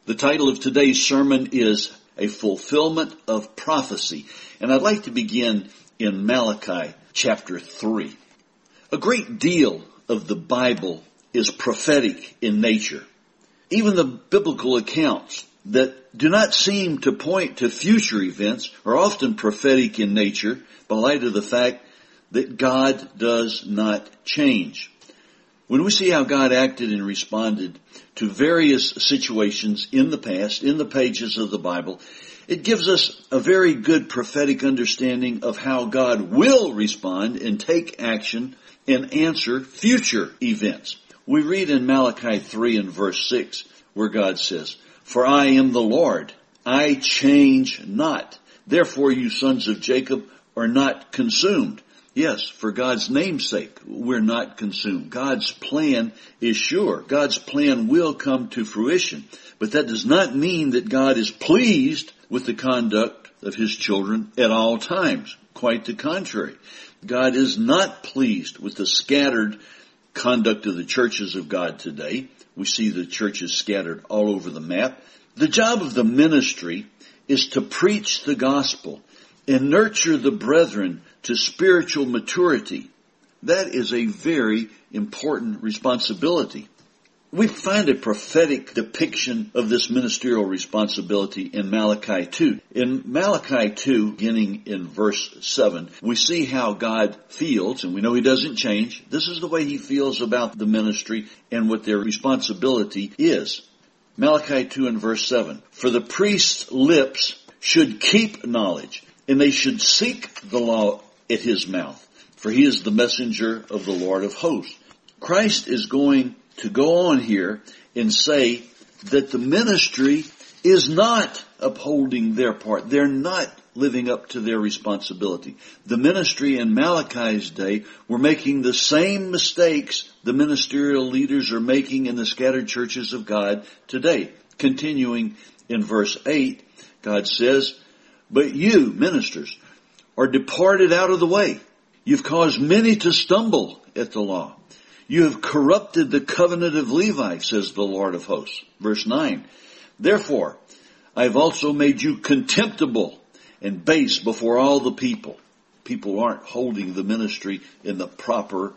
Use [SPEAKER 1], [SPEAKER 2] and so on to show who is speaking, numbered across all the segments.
[SPEAKER 1] The title of today's sermon is A Fulfillment of Prophecy, and I'd like to begin in Malachi chapter 3. A great deal of the Bible is prophetic in nature. Even the biblical accounts that do not seem to point to future events are often prophetic in nature by light of the fact that God does not change. When we see how God acted and responded to various situations in the past, in the pages of the Bible, it gives us a very good prophetic understanding of how God will respond and take action and answer future events. We read in Malachi 3 and verse 6 where God says, "For I am the Lord, I change not. Therefore you sons of Jacob are not consumed." Yes, for God's name's sake, we're not consumed. God's plan is sure. God's plan will come to fruition. But that does not mean that God is pleased with the conduct of His children at all times. Quite the contrary. God is not pleased with the scattered conduct of the churches of God today. We see the churches scattered all over the map. The job of the ministry is to preach the gospel and nurture the brethren to spiritual maturity. That is a very important responsibility. We find a prophetic depiction of this ministerial responsibility in Malachi 2. In Malachi 2, beginning in verse 7, we see how God feels, and we know He doesn't change. This is the way He feels about the ministry and what their responsibility is. Malachi 2 and verse 7, "For the priest's lips should keep knowledge, and they should seek the law at his mouth, for he is the messenger of the Lord of hosts." Christ is going to go on here and say that the ministry is not upholding their part. They're not living up to their responsibility. The ministry in Malachi's day were making the same mistakes the ministerial leaders are making in the scattered churches of God today. Continuing in verse 8, God says, "But you, ministers, are departed out of the way. You've caused many to stumble at the law. You have corrupted the covenant of Levi, says the Lord of hosts." Verse 9, "Therefore, I have also made you contemptible and base before all the people." People aren't holding the ministry in the proper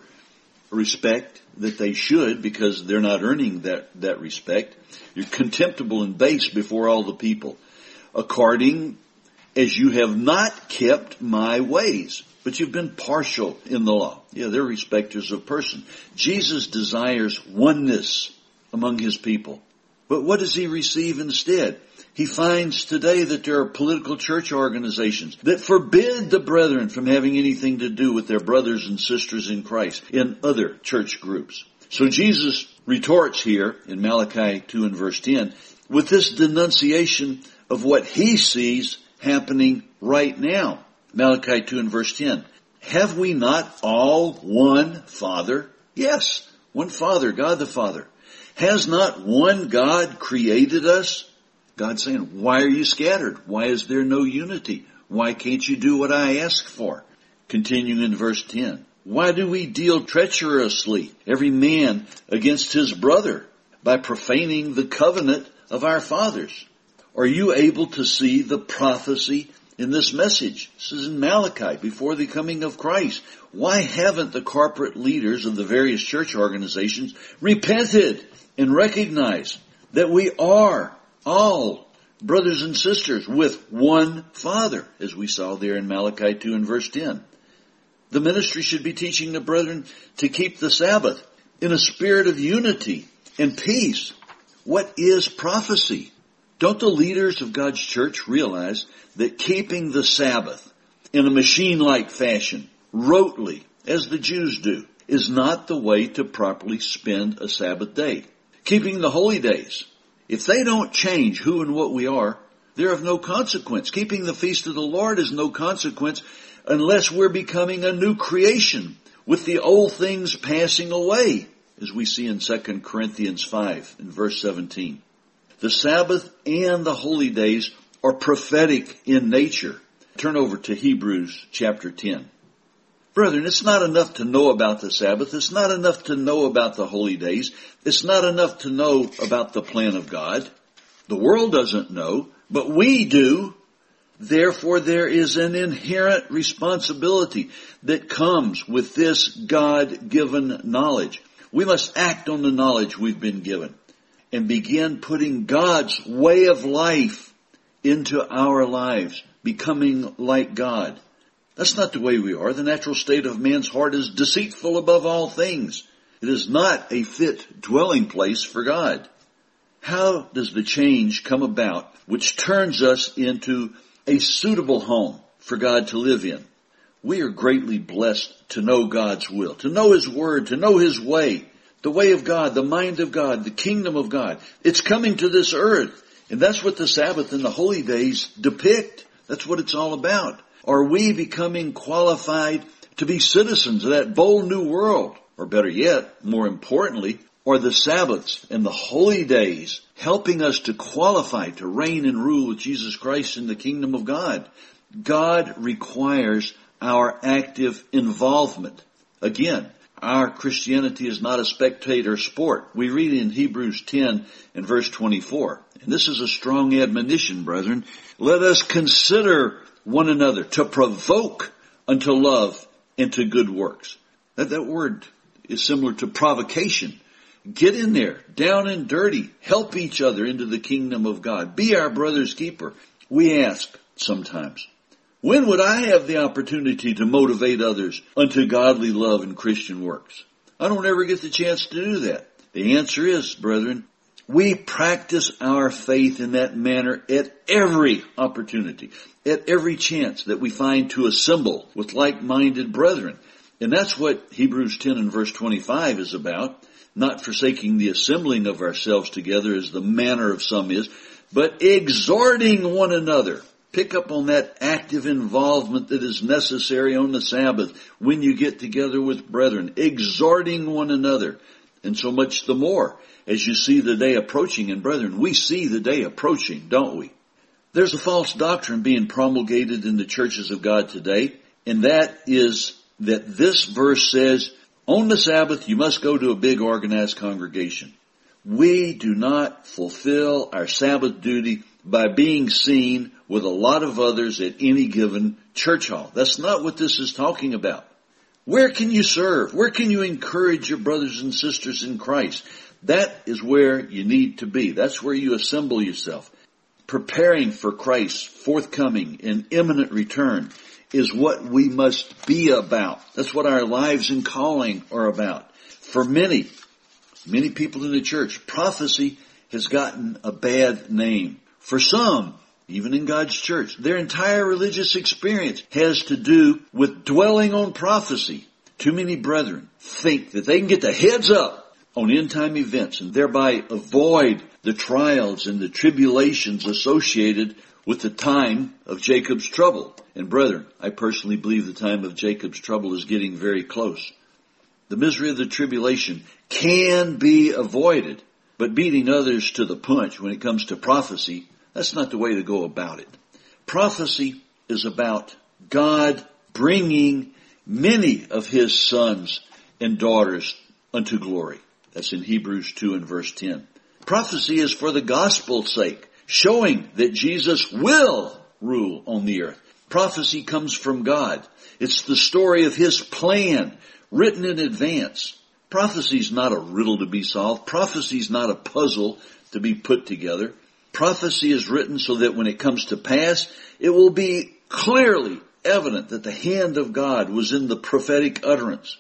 [SPEAKER 1] respect that they should because they're not earning that respect. You're contemptible and base before all the people, according as you have not kept my ways. But you've been partial in the law. Yeah, they're respecters of person. Jesus desires oneness among His people. But what does He receive instead? He finds today that there are political church organizations that forbid the brethren from having anything to do with their brothers and sisters in Christ in other church groups. So Jesus retorts here in Malachi 2 and verse 10 with this denunciation of what He sees happening right now. Malachi 2 and verse 10. "Have we not all one Father?" Yes, one Father, God the Father. "Has not one God created us?" God saying, why are you scattered? Why is there no unity? Why can't you do what I ask for? Continuing in verse 10. "Why do we deal treacherously, every man against his brother, by profaning the covenant of our fathers?" Are you able to see the prophecy in this message? This is in Malachi, before the coming of Christ. Why haven't the corporate leaders of the various church organizations repented and recognized that we are all brothers and sisters with one Father, as we saw there in Malachi 2 and verse 10? The ministry should be teaching the brethren to keep the Sabbath in a spirit of unity and peace. What is prophecy? Don't the leaders of God's church realize that keeping the Sabbath in a machine-like fashion, rotely, as the Jews do, is not the way to properly spend a Sabbath day? Keeping the holy days, if they don't change who and what we are, they're of no consequence. Keeping the feast of the Lord is no consequence unless we're becoming a new creation with the old things passing away, as we see in 2 Corinthians 5 in verse 17. The Sabbath and the holy days are prophetic in nature. Turn over to Hebrews chapter 10. Brethren, it's not enough to know about the Sabbath. It's not enough to know about the holy days. It's not enough to know about the plan of God. The world doesn't know, but we do. Therefore, there is an inherent responsibility that comes with this God-given knowledge. We must act on the knowledge we've been given and begin putting God's way of life into our lives, becoming like God. That's not the way we are. The natural state of man's heart is deceitful above all things. It is not a fit dwelling place for God. How does the change come about which turns us into a suitable home for God to live in? We are greatly blessed to know God's will, to know His Word, to know His way, the way of God, the mind of God, the kingdom of God. It's coming to this earth. And that's what the Sabbath and the holy days depict. That's what it's all about. Are we becoming qualified to be citizens of that bold new world? Or better yet, more importantly, are the Sabbaths and the holy days helping us to qualify to reign and rule with Jesus Christ in the kingdom of God? God requires our active involvement. Again, our Christianity is not a spectator sport. We read in Hebrews 10 and verse 24. And this is a strong admonition, brethren. Let us consider one another to provoke unto love and to good works. That word is similar to provocation. Get in there, down and dirty. Help each other into the kingdom of God. Be our brother's keeper. We ask sometimes, when would I have the opportunity to motivate others unto godly love and Christian works? I don't ever get the chance to do that. The answer is, brethren, we practice our faith in that manner at every opportunity, at every chance that we find to assemble with like-minded brethren. And that's what Hebrews 10 and verse 25 is about. Not forsaking the assembling of ourselves together as the manner of some is, but exhorting one another. Pick up on that active involvement that is necessary on the Sabbath when you get together with brethren. Exhorting one another. And so much the more as you see the day approaching. And brethren, we see the day approaching, don't we? There's a false doctrine being promulgated in the churches of God today. And that is that this verse says, on the Sabbath, you must go to a big organized congregation. We do not fulfill our Sabbath duty by being seen with a lot of others at any given church hall. That's not what this is talking about. Where can you serve? Where can you encourage your brothers and sisters in Christ? That is where you need to be. That's where you assemble yourself. Preparing for Christ's forthcoming and imminent return is what we must be about. That's what our lives and calling are about. For many people in the church, prophecy has gotten a bad name. For some, even in God's church, their entire religious experience has to do with dwelling on prophecy. Too many brethren think that they can get the heads up on end-time events and thereby avoid the trials and the tribulations associated with the time of Jacob's trouble. And brethren, I personally believe the time of Jacob's trouble is getting very close. The misery of the tribulation can be avoided, but beating others to the punch when it comes to prophecy, that's not the way to go about it. Prophecy is about God bringing many of His sons and daughters unto glory. That's in Hebrews 2 and verse 10. Prophecy is for the gospel's sake, showing that Jesus will rule on the earth. Prophecy comes from God. It's the story of His plan, written in advance. Prophecy is not a riddle to be solved. Prophecy is not a puzzle to be put together. Prophecy is written so that when it comes to pass, it will be clearly evident that the hand of God was in the prophetic utterance.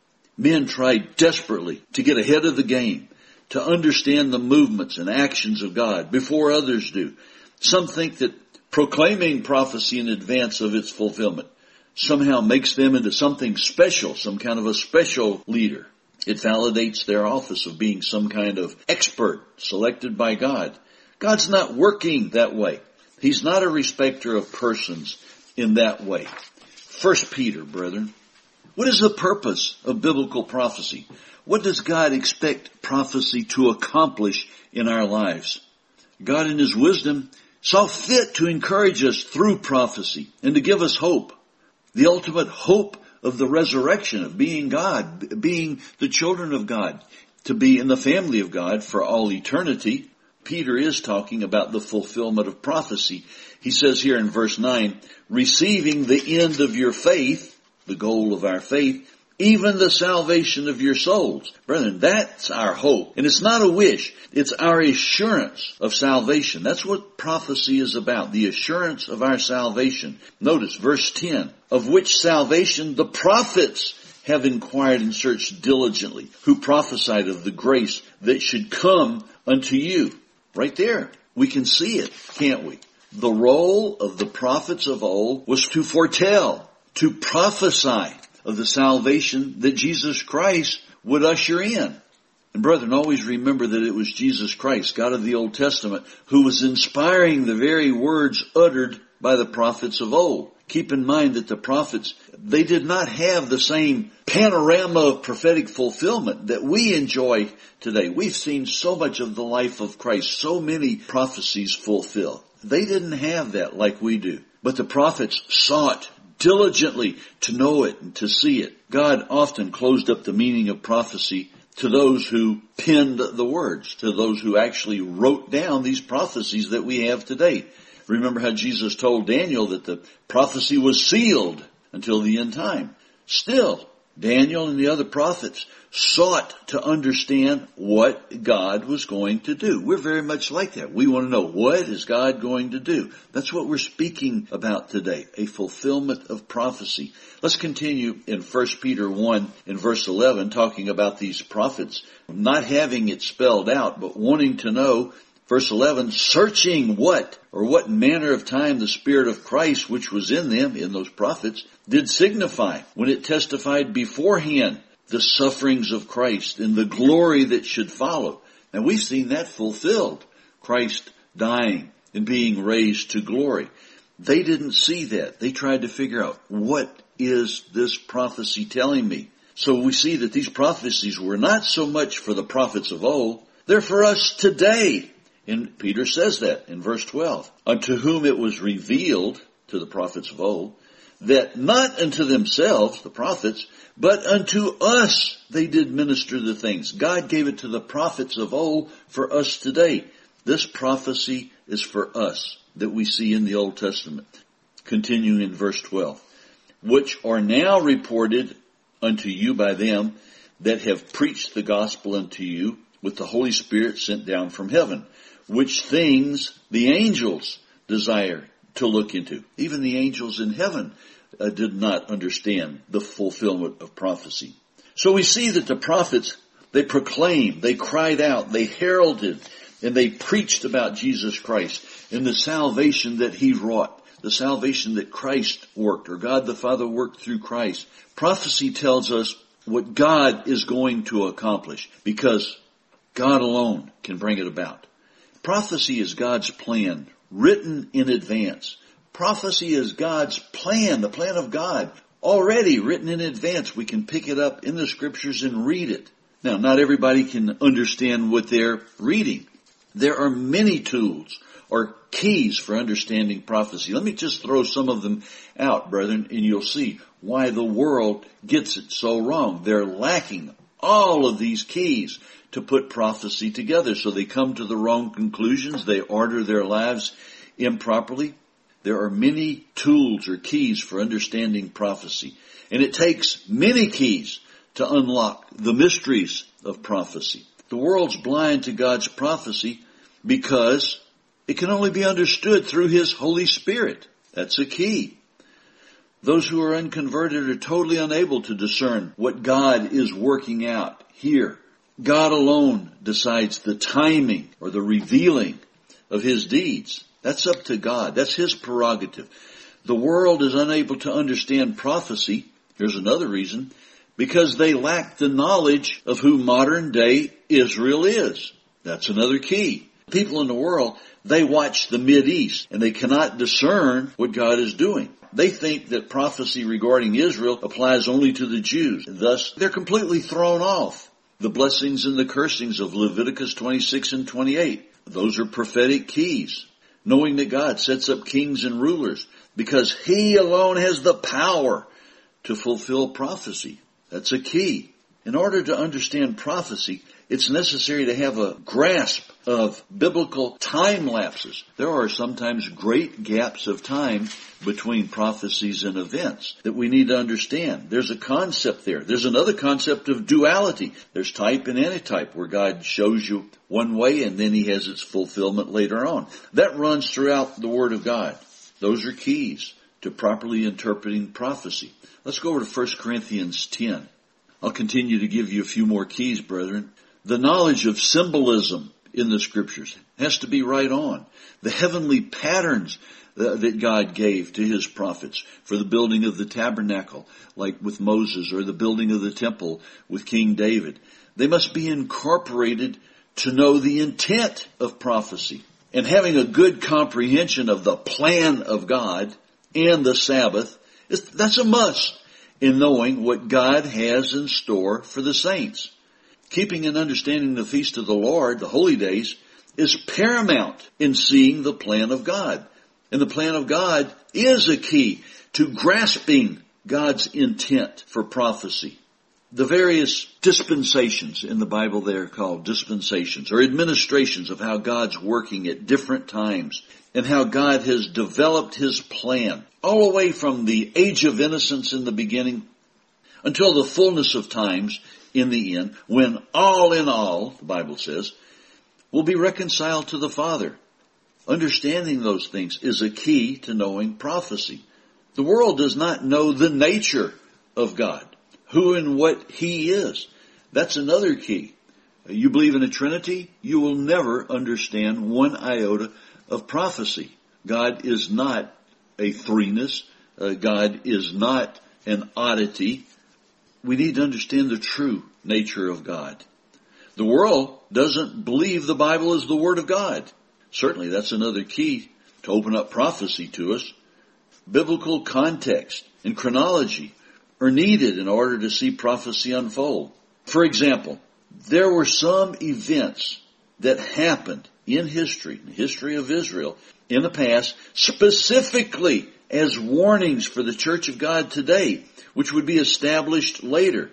[SPEAKER 1] Men try desperately to get ahead of the game, to understand the movements and actions of God before others do. Some think that proclaiming prophecy in advance of its fulfillment somehow makes them into something special, some kind of a special leader. It validates their office of being some kind of expert selected by God. God's not working that way. He's not a respecter of persons in that way. 1 Peter, brethren. What is the purpose of biblical prophecy? What does God expect prophecy to accomplish in our lives? God in His wisdom saw fit to encourage us through prophecy and to give us hope. The ultimate hope of the resurrection, of being God, being the children of God, to be in the family of God for all eternity. Peter is talking about the fulfillment of prophecy. He says here in verse 9, receiving the end of your faith, the goal of our faith, even the salvation of your souls. Brethren, that's our hope. And it's not a wish. It's our assurance of salvation. That's what prophecy is about, the assurance of our salvation. Notice verse 10, of which salvation the prophets have inquired and searched diligently, who prophesied of the grace that should come unto you. Right there. We can see it, can't we? The role of the prophets of old was to foretell, to prophesy of the salvation that Jesus Christ would usher in. And brethren, always remember that it was Jesus Christ, God of the Old Testament, who was inspiring the very words uttered by the prophets of old. Keep in mind that the prophets, they did not have the same panorama of prophetic fulfillment that we enjoy today. We've seen so much of the life of Christ, so many prophecies fulfilled. They didn't have that like we do. But the prophets sought diligently to know it and to see it. God often closed up the meaning of prophecy to those who penned the words, to those who actually wrote down these prophecies that we have today. Remember how Jesus told Daniel that the prophecy was sealed until the end time. Still, Daniel and the other prophets sought to understand what God was going to do. We're very much like that. We want to know, what is God going to do? That's what we're speaking about today, a fulfillment of prophecy. Let's continue in 1 Peter 1 in verse 11, talking about these prophets not having it spelled out, but wanting to know. Verse 11, searching what manner of time the Spirit of Christ which was in them, in those prophets, did signify when it testified beforehand the sufferings of Christ and the glory that should follow. And we've seen that fulfilled. Christ dying and being raised to glory. They didn't see that. They tried to figure out, what is this prophecy telling me? So we see that these prophecies were not so much for the prophets of old, they're for us today. And Peter says that in verse 12. Unto whom it was revealed, to the prophets of old, that not unto themselves, the prophets, but unto us they did minister the things. God gave it to the prophets of old for us today. This prophecy is for us that we see in the Old Testament. Continuing in verse 12. Which are now reported unto you by them that have preached the gospel unto you with the Holy Spirit sent down from heaven, which things the angels desire to look into. Even the angels in heaven did not understand the fulfillment of prophecy. So we see that the prophets, they proclaimed, they cried out, they heralded, and they preached about Jesus Christ and the salvation that He wrought, the salvation that Christ worked, or God the Father worked through Christ. Prophecy tells us what God is going to accomplish, because God alone can bring it about. Prophecy is God's plan, written in advance. Prophecy is God's plan, the plan of God, already written in advance. We can pick it up in the Scriptures and read it. Now, not everybody can understand what they're reading. There are many tools or keys for understanding prophecy. Let me just throw some of them out, brethren, and you'll see why the world gets it so wrong. They're lacking all of these keys to put prophecy together, so they come to the wrong conclusions. They order their lives improperly. There are many tools or keys for understanding prophecy, and it takes many keys to unlock the mysteries of prophecy. The world's blind to God's prophecy because it can only be understood through His Holy Spirit. That's a key. Those who are unconverted are totally unable to discern what God is working out here. God alone decides the timing or the revealing of His deeds. That's up to God. That's His prerogative. The world is unable to understand prophecy. Here's another reason. Because they lack the knowledge of who modern day Israel is. That's another key. People in the world, they watch the Mideast and they cannot discern what God is doing. They think that prophecy regarding Israel applies only to the Jews. Thus, they're completely thrown off. The blessings and the cursings of Leviticus 26 and 28. Those are prophetic keys. Knowing that God sets up kings and rulers because He alone has the power to fulfill prophecy. That's a key. In order to understand prophecy, It's necessary to have a grasp of biblical time lapses. There are sometimes great gaps of time between prophecies and events that we need to understand. There's a concept there. There's another concept of duality. There's type and antitype, where God shows you one way and then He has its fulfillment later on. That runs throughout the Word of God. Those are keys to properly interpreting prophecy. Let's go over to 1 Corinthians 10. I'll continue to give you a few more keys, brethren. The knowledge of symbolism in the Scriptures has to be right on. The heavenly patterns that God gave to His prophets for the building of the tabernacle, like with Moses, or the building of the temple with King David, they must be incorporated to know the intent of prophecy. And having a good comprehension of the plan of God and the Sabbath, that's a must in knowing what God has in store for the saints. Keeping and understanding the feast of the Lord, the holy days, is paramount in seeing the plan of God. And the plan of God is a key to grasping God's intent for prophecy. The various dispensations in the Bible, they are called dispensations, or administrations of how God's working at different times and how God has developed His plan all the way from the age of innocence in the beginning until the fullness of times in the end, when all in all, the Bible says, will be reconciled to the Father. Understanding those things is a key to knowing prophecy. The world does not know the nature of God, who and what He is. That's another key. You believe in a Trinity, you will never understand one iota of prophecy. God is not a threeness. God is not an oddity. We need to understand the true nature of God. The world doesn't believe the Bible is the Word of God. Certainly that's another key to open up prophecy to us. Biblical context and chronology are needed in order to see prophecy unfold. For example, there were some events that happened in history, the history of Israel, in the past, specifically as warnings for the Church of God today, which would be established later.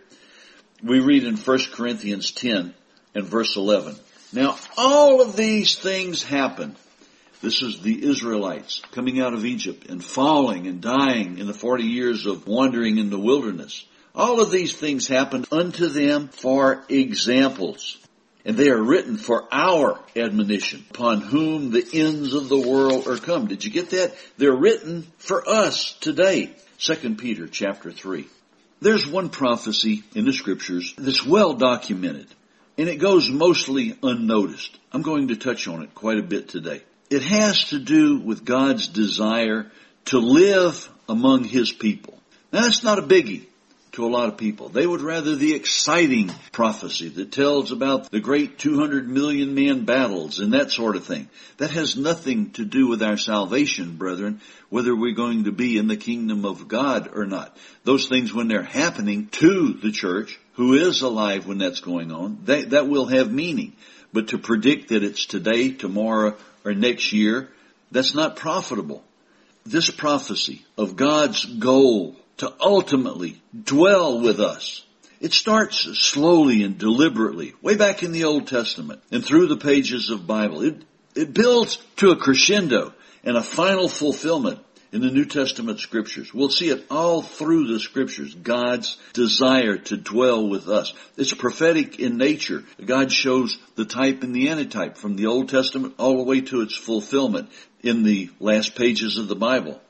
[SPEAKER 1] We read in 1 Corinthians 10 and verse 11. Now, all of these things happened. This is the Israelites coming out of Egypt and falling and dying in the 40 years of wandering in the wilderness. All of these things happened unto them for examples. And they are written for our admonition, upon whom the ends of the world are come. Did you get that? They're written for us today. 2 Peter chapter 3. There's one prophecy in the Scriptures that's well documented, and it goes mostly unnoticed. I'm going to touch on it quite a bit today. It has to do with God's desire to live among His people. Now, that's not a biggie to a lot of people. They would rather the exciting prophecy that tells about the great 200 million man battles and that sort of thing. That has nothing to do with our salvation, brethren, whether we're going to be in the kingdom of God or not. Those things, when they're happening to the church, who is alive when that's going on, that will have meaning. But to predict that it's today, tomorrow, or next year, that's not profitable. This prophecy of God's goal to ultimately dwell with us, it starts slowly and deliberately, way back in the Old Testament and through the pages of Bible. It builds to a crescendo and a final fulfillment in the New Testament Scriptures. We'll see it all through the Scriptures, God's desire to dwell with us. It's prophetic in nature. God shows the type and the antitype from the Old Testament all the way to its fulfillment in the last pages of the Bible.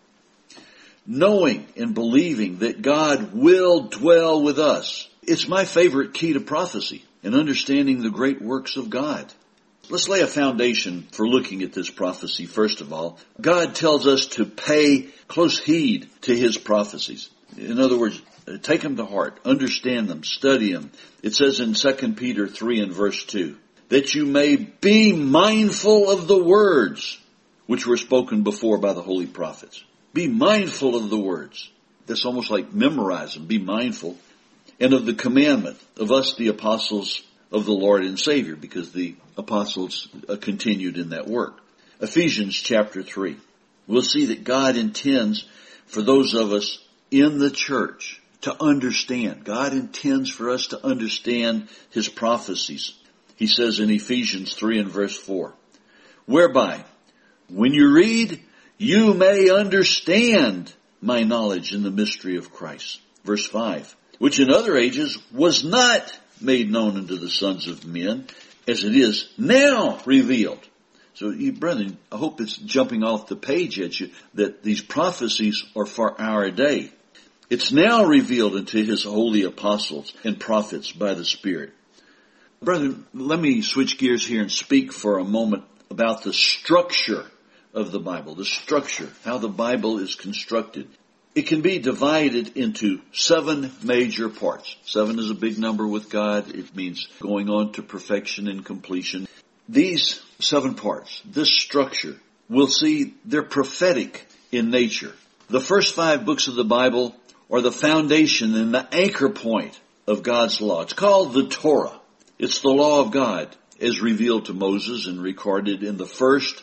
[SPEAKER 1] Knowing and believing that God will dwell with us. It's my favorite key to prophecy and understanding the great works of God. Let's lay a foundation for looking at this prophecy first of all. God tells us to pay close heed to His prophecies. In other words, take them to heart, understand them, study them. It says in 2 Peter 3 and verse 2, that you may be mindful of the words which were spoken before by the holy prophets. Be mindful of the words. That's almost like memorize them. Be mindful. And of the commandment of us, the apostles of the Lord and Savior, because the apostles continued in that work. Ephesians chapter 3. We'll see that God intends for those of us in the church to understand. God intends for us to understand His prophecies. He says in Ephesians 3 and verse 4, whereby, when you read, you may understand my knowledge in the mystery of Christ. Verse 5, which in other ages was not made known unto the sons of men, as it is now revealed. So, you brethren, I hope it's jumping off the page at you that these prophecies are for our day. It's now revealed unto his holy apostles and prophets by the Spirit. Brethren, let me switch gears here and speak for a moment about the structure of the Bible. The structure, how the Bible is constructed. It can be divided into 7 major parts. 7 is a big number with God. It means going on to perfection and completion. These 7 parts, this structure, we'll see they're prophetic in nature. The first 5 books of the Bible are the foundation and the anchor point of God's law. It's called the Torah. It's the law of God as revealed to Moses and recorded in the first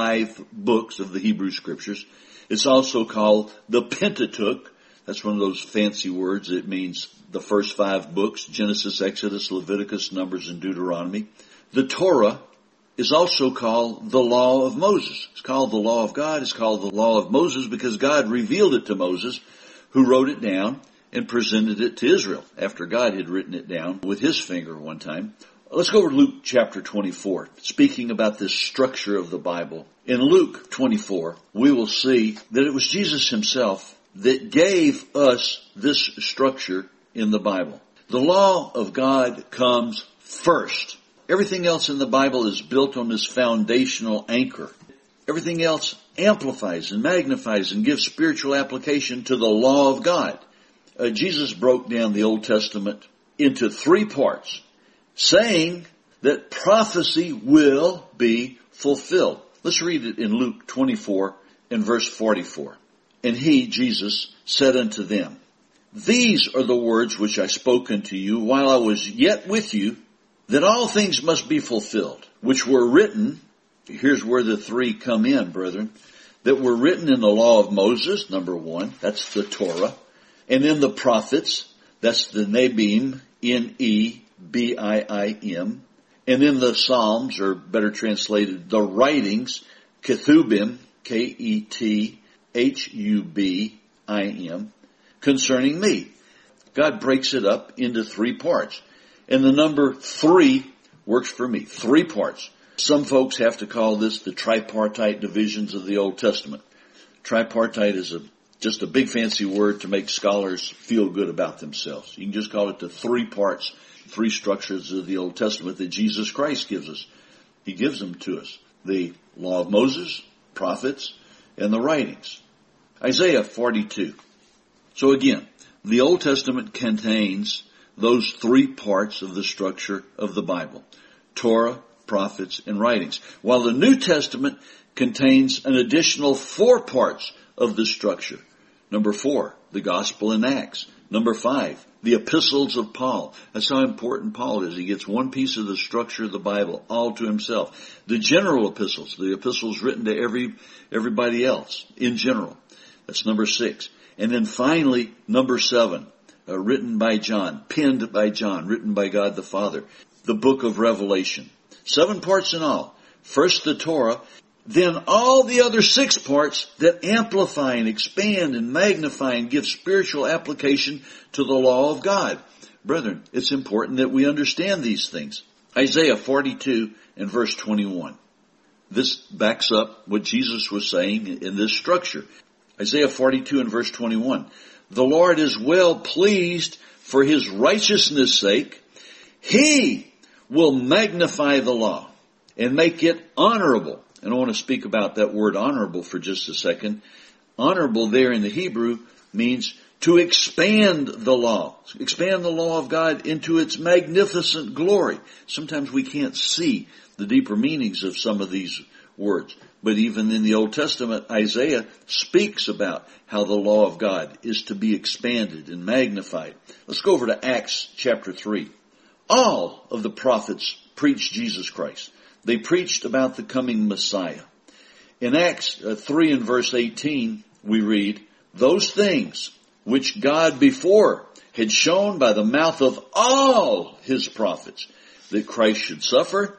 [SPEAKER 1] 5 books of the Hebrew Scriptures. It's also called the Pentateuch. That's one of those fancy words. It means the first 5 books, Genesis, Exodus, Leviticus, Numbers, and Deuteronomy. The Torah is also called the law of Moses. It's called the law of God. It's called the law of Moses because God revealed it to Moses, who wrote it down and presented it to Israel after God had written it down with his finger one time. Let's go to Luke chapter 24, speaking about this structure of the Bible. In Luke 24, we will see that it was Jesus himself that gave us this structure in the Bible. The law of God comes first. Everything else in the Bible is built on this foundational anchor. Everything else amplifies and magnifies and gives spiritual application to the law of God. Jesus broke down the Old Testament into 3 parts, saying that prophecy will be fulfilled. Let's read it in Luke 24 and verse 44. And he, Jesus, said unto them, these are the words which I spoke unto you while I was yet with you, that all things must be fulfilled, which were written, here's where the 3 come in, brethren, that were written in the law of Moses, number 1, that's the Torah, and in the prophets, that's the Nebim, N-E-B-I-I-M, and in the Psalms, or better translated, the writings, Ketubim, K-E-T-H-U-B-I-M, concerning me. God breaks it up into 3 parts. And the number 3 works for me. 3 parts. Some folks have to call this the tripartite divisions of the Old Testament. Tripartite is just a big fancy word to make scholars feel good about themselves. You can just call it the 3 parts, 3 structures of the Old Testament that Jesus Christ gives us. He gives them to us. The law of Moses, prophets, and the writings. Isaiah 42. So again, the Old Testament contains those 3 parts of the structure of the Bible. Torah, prophets, and writings. While the New Testament contains an additional 4 parts of the structure. Number 4, the Gospel and Acts. Number 5, the epistles of Paul. That's how important Paul is. He gets one piece of the structure of the Bible all to himself. The general epistles, the epistles written to everybody else in general. That's number 6. And then finally, number 7. Written by John, penned by John, written by God the Father. The book of Revelation. 7 parts in all. First the Torah, then all the other 6 parts that amplify and expand and magnify and give spiritual application to the law of God. Brethren, it's important that we understand these things. Isaiah 42 and verse 21. This backs up what Jesus was saying in this structure. Isaiah 42 and verse 21. The Lord is well pleased for his righteousness' sake. He will magnify the law and make it honorable. And I want to speak about that word honorable for just a second. Honorable there in the Hebrew means to expand the law. Expand the law of God into its magnificent glory. Sometimes we can't see the deeper meanings of some of these words. But even in the Old Testament, Isaiah speaks about how the law of God is to be expanded and magnified. Let's go over to Acts chapter 3. All of the prophets preached Jesus Christ. They preached about the coming Messiah. In Acts 3 and verse 18, we read, those things which God before had shown by the mouth of all his prophets. that Christ should suffer,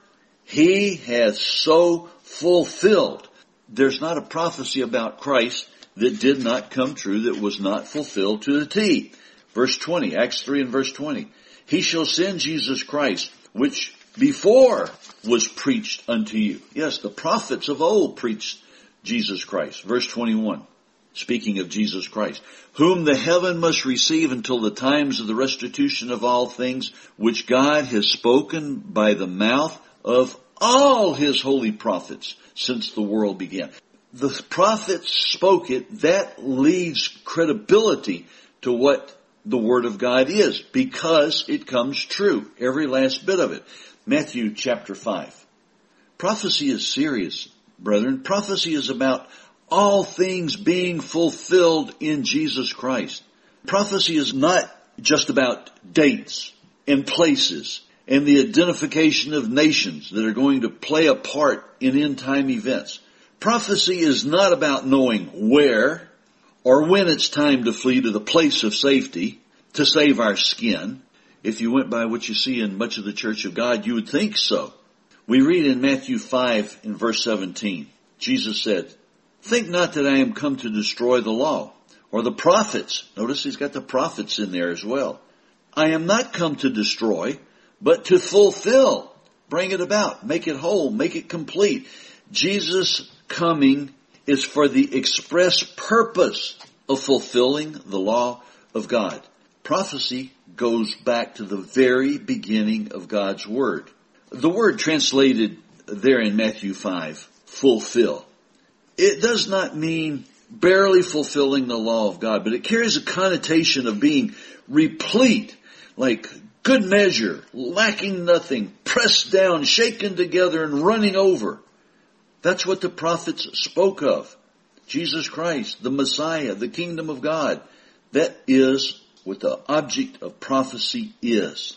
[SPEAKER 1] He has so fulfilled. There's not a prophecy about Christ that did not come true, that was not fulfilled to the T. Verse 20, Acts 3 and verse 20. He shall send Jesus Christ, which before was preached unto you. Yes, the prophets of old preached Jesus Christ. Verse 21, speaking of Jesus Christ. Whom the heaven must receive until the times of the restitution of all things, which God has spoken by the mouth of all His holy prophets since the world began. The prophets spoke it. That leads credibility to what the Word of God is, because it comes true. Every last bit of it. Matthew chapter 5. Prophecy is serious, brethren. Prophecy is about all things being fulfilled in Jesus Christ. Prophecy is not just about dates and places and the identification of nations that are going to play a part in end-time events. Prophecy is not about knowing where or when it's time to flee to the place of safety to save our skin. If you went by what you see in much of the Church of God, you would think so. We read in Matthew 5 in verse 17, Jesus said, think not that I am come to destroy the law or the prophets. Notice He's got the prophets in there as well. I am not come to destroy, but to fulfill. Bring it about. Make it whole. Make it complete. Jesus' coming is for the express purpose of fulfilling the law of God. Prophecy goes back to the very beginning of God's Word. The word translated there in Matthew 5, fulfill. It does not mean barely fulfilling the law of God, but it carries a connotation of being replete, like good measure, lacking nothing, pressed down, shaken together, and running over. That's what the prophets spoke of. Jesus Christ, the Messiah, the kingdom of God. That is what the object of prophecy is.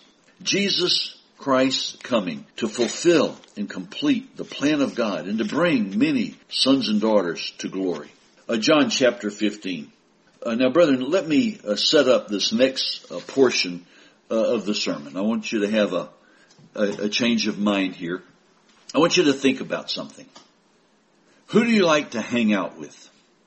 [SPEAKER 1] Jesus Christ's coming to fulfill and complete the plan of God and to bring many sons and daughters to glory. John chapter 15. Now, brethren, let me set up this next portion of the sermon. I want you to have a change of mind here. I want you to think about something. Who do you like to hang out with?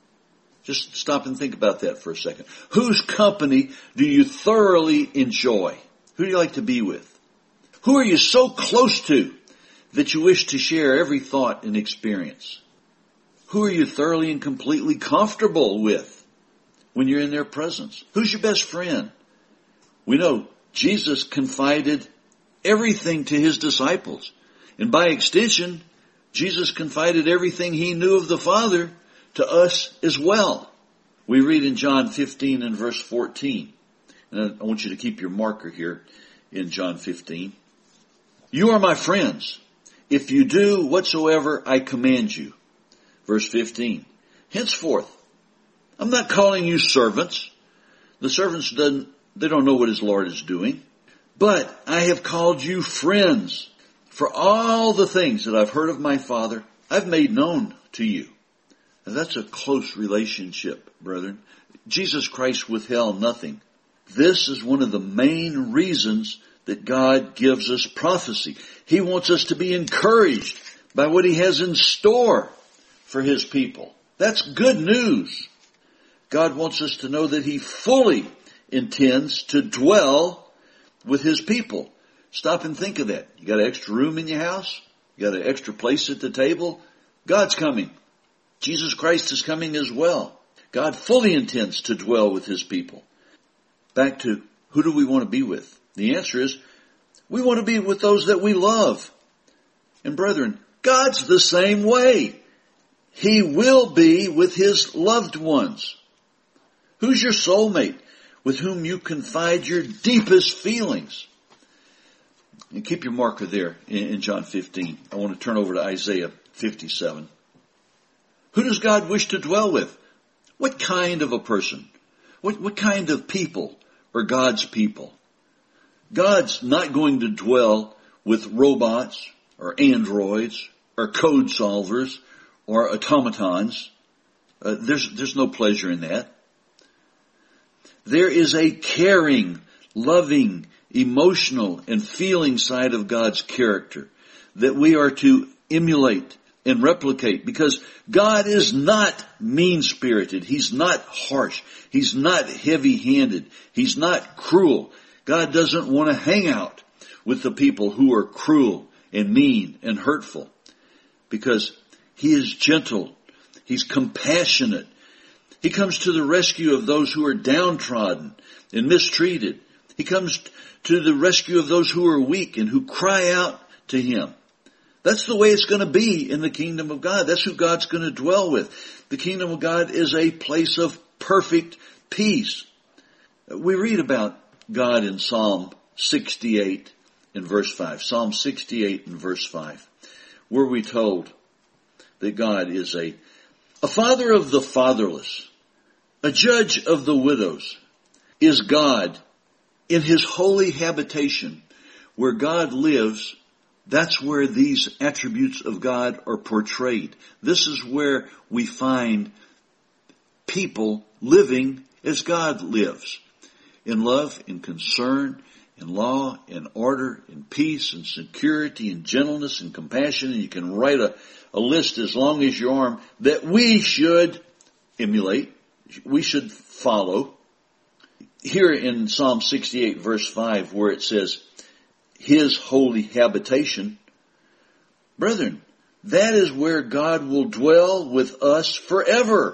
[SPEAKER 1] Just stop and think about that for a second. Whose company do you thoroughly enjoy? Who do you like to be with? Who are you so close to that you wish to share every thought and experience? Who are you thoroughly and completely comfortable with when you're in their presence? Who's your best friend? We know Jesus confided everything to His disciples. And by extension, Jesus confided everything He knew of the Father to us as well. We read in John 15 and verse 14. And I want you to keep your marker here in John 15. You are my friends, if you do whatsoever I command you. Verse 15. Henceforth, I'm not calling you servants. The servants they don't know what his Lord is doing. But I have called you friends. For all the things that I've heard of my Father, I've made known to you. Now that's a close relationship, brethren. Jesus Christ withheld nothing. This is one of the main reasons that God gives us prophecy. He wants us to be encouraged by what He has in store for His people. That's good news. God wants us to know that He fully intends to dwell with His people. Stop and think of that. You got an extra room in your house? You got an extra place at the table? God's coming. Jesus Christ is coming as well. God fully intends to dwell with His people. Back to who do we want to be with? The answer is we want to be with those that we love. And brethren, God's the same way. He will be with His loved ones. Who's your soulmate with whom you confide your deepest feelings? And keep your marker there in John 15. I want to turn over to Isaiah 57. Who does God wish to dwell with? What kind of a person? What kind of people are God's people? God's not going to dwell with robots or androids or code solvers or automatons. There's no pleasure in that. There is a caring, loving, emotional and feeling side of God's character that we are to emulate and replicate, because God is not mean-spirited. He's not harsh. He's not heavy-handed. He's not cruel. God doesn't want to hang out with the people who are cruel and mean and hurtful, because He is gentle. He's compassionate. He comes to the rescue of those who are downtrodden and mistreated. He comes to the rescue of those who are weak and who cry out to Him. That's the way it's going to be in the kingdom of God. That's who God's going to dwell with. The kingdom of God is a place of perfect peace. We read about God in Psalm 68 and verse 5. Psalm 68 and verse 5. Where we told that God is a father of the fatherless, a judge of the widows, is God in His holy habitation. Where God lives, that's where these attributes of God are portrayed. This is where we find people living as God lives. In love, in concern, in law, in order, in peace, in security, in gentleness, and compassion. And you can write a list as long as your arm that we should emulate, we should follow. Here in Psalm 68 verse 5, where it says, His holy habitation, brethren, that is where God will dwell with us forever.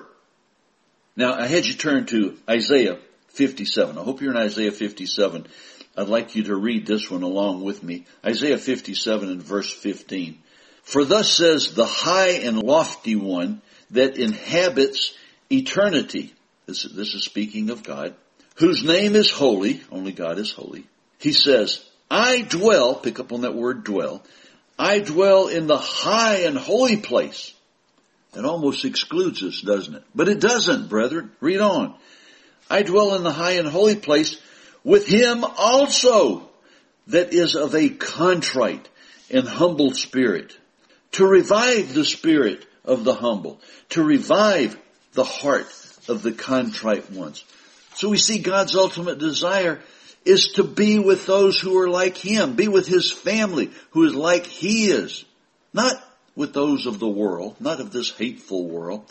[SPEAKER 1] Now, I had you turn to Isaiah 57. I hope you're in Isaiah 57. I'd like you to read this one along with me. Isaiah 57 and verse 15. For thus says the high and lofty one that inhabits eternity. This is speaking of God, whose name is holy. Only God is holy. He says, I dwell, pick up on that word dwell, I dwell in the high and holy place. That almost excludes us, doesn't it? But it doesn't, brethren. Read on. I dwell in the high and holy place with him also that is of a contrite and humble spirit, to revive the spirit of the humble, to revive the heart of the contrite ones. So we see God's ultimate desire is to be with those who are like Him, be with His family who is like He is, not with those of the world, not of this hateful world.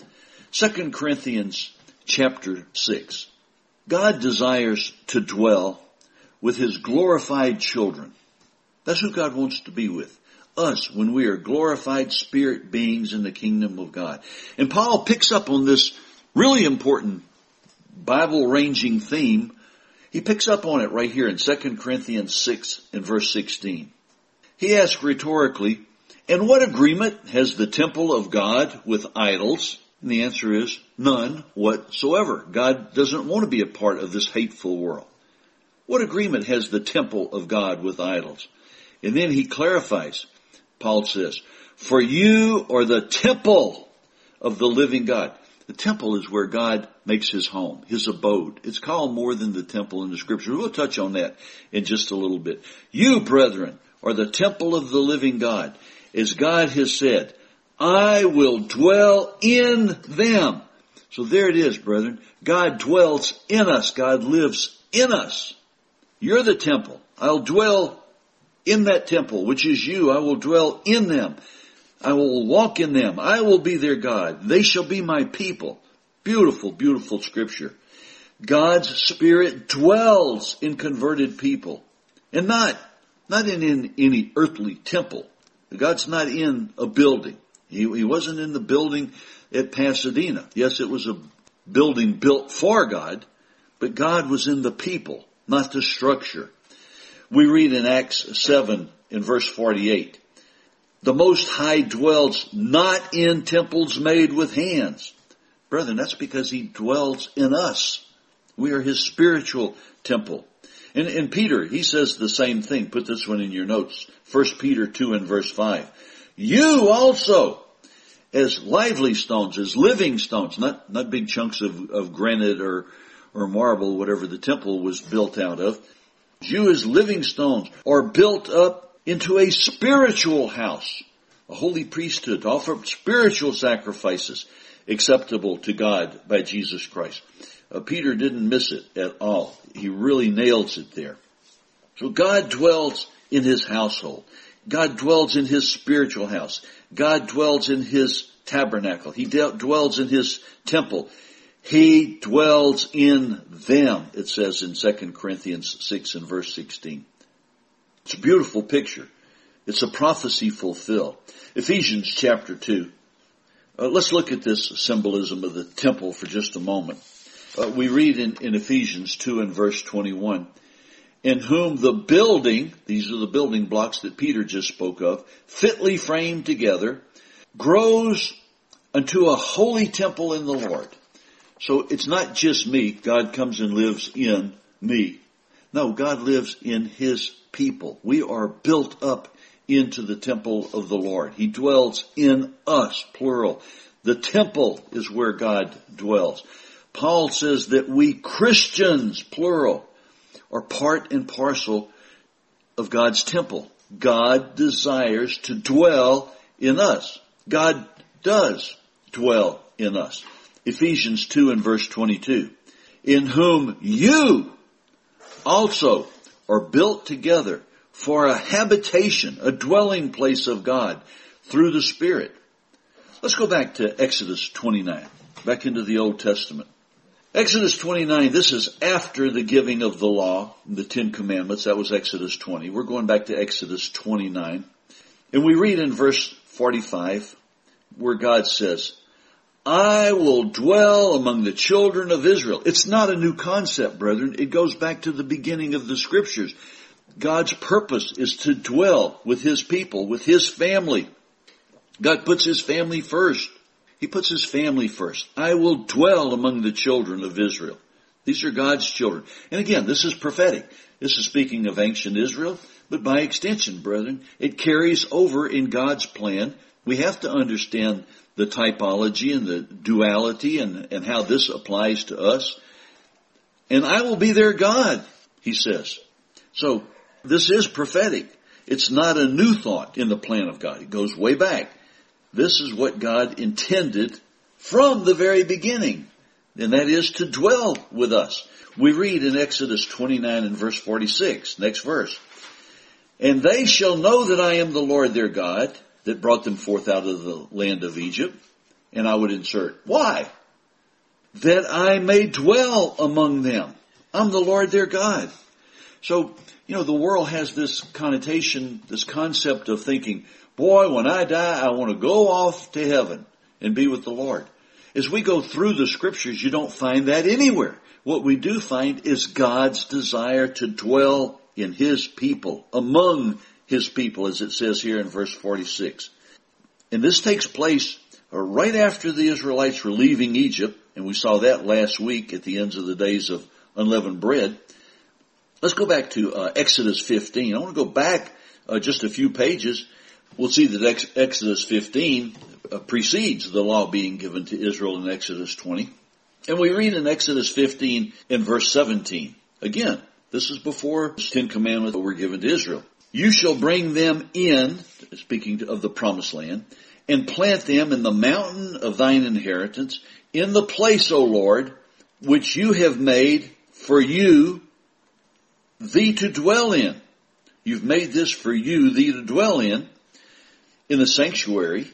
[SPEAKER 1] 2 Corinthians chapter 6. God desires to dwell with His glorified children. That's who God wants to be with. Us, when we are glorified spirit beings in the kingdom of God. And Paul picks up on this really important Bible-ranging theme. He picks up on it right here in 2 Corinthians 6 and verse 16. He asks rhetorically, and what agreement has the temple of God with idols? And the answer is none whatsoever. God doesn't want to be a part of this hateful world. What agreement has the temple of God with idols? And then he clarifies. Paul says, for you are the temple of the living God. The temple is where God makes His home, His abode. It's called more than the temple in the Scripture. We'll touch on that in just a little bit. You, brethren, are the temple of the living God. As God has said, I will dwell in them. So there it is, brethren. God dwells in us. God lives in us. You're the temple. I'll dwell in that temple, which is you. I will dwell in them. I will walk in them. I will be their God. They shall be my people. Beautiful, beautiful scripture. God's Spirit dwells in converted people. And not in any earthly temple. God's not in a building. He wasn't in the building at Pasadena. Yes, it was a building built for God, but God was in the people, not the structure. We read in Acts 7 in verse 48, the Most High dwells not in temples made with hands. Brethren, that's because He dwells in us. We are His spiritual temple. And Peter, he says the same thing. Put this one in your notes. 1 Peter 2 and verse 5. You also, as lively stones, as living stones, not big chunks of granite or marble, whatever the temple was built out of. You as living stones are built up into a spiritual house, a holy priesthood, to offer spiritual sacrifices acceptable to God by Jesus Christ. Peter didn't miss it at all. He really nails it there. So God dwells in His household. God dwells in His spiritual house. God dwells in His tabernacle. He dwells in His temple. He dwells in them, it says in 2 Corinthians 6 and verse 16. It's a beautiful picture. It's a prophecy fulfilled. Ephesians chapter 2. Let's look at this symbolism of the temple for just a moment. We read in Ephesians 2 and verse 21, in whom the building, these are the building blocks that Peter just spoke of, fitly framed together, grows unto a holy temple in the Lord. So it's not just me. God comes and lives in me. No, God lives in His people. We are built up into the temple of the Lord. He dwells in us, plural. The temple is where God dwells. Paul says that we Christians, plural, are part and parcel of God's temple. God desires to dwell in us. God does dwell in us. Ephesians 2 and verse 22. In whom you also are built together for a habitation, a dwelling place of God through the Spirit. Let's go back to Exodus 29, back into the Old Testament. Exodus 29, this is after the giving of the law, the Ten Commandments. That was Exodus 20. We're going back to Exodus 29. And we read in verse 45 where God says, I will dwell among the children of Israel. It's not a new concept, brethren. It goes back to the beginning of the Scriptures. God's purpose is to dwell with His people, with His family. God puts His family first. He puts His family first. I will dwell among the children of Israel. These are God's children. And again, this is prophetic. This is speaking of ancient Israel, but by extension, brethren, it carries over in God's plan. We have to understand the typology and the duality and how this applies to us. And I will be their God, He says. So this is prophetic. It's not a new thought in the plan of God. It goes way back. This is what God intended from the very beginning, and that is to dwell with us. We read in Exodus 29 and verse 46, next verse. And they shall know that I am the Lord their God, that brought them forth out of the land of Egypt. And I would insert, why? That I may dwell among them. I'm the Lord their God. So, the world has this connotation, this concept of thinking, boy, when I die, I want to go off to heaven and be with the Lord. As we go through the Scriptures, you don't find that anywhere. What we do find is God's desire to dwell in His people, among His people, as it says here in verse 46. And this takes place right after the Israelites were leaving Egypt, and we saw that last week at the ends of the days of unleavened bread. Let's go back to Exodus 15. I want to go back just a few pages. We'll see that Exodus 15 precedes the law being given to Israel in Exodus 20. And we read in Exodus 15 in verse 17. Again, this is before the Ten Commandments were given to Israel. You shall bring them in, speaking of the promised land, and plant them in the mountain of thine inheritance, in the place, O Lord, which you have made for you, thee to dwell in. You've made this for you, thee to dwell in the sanctuary,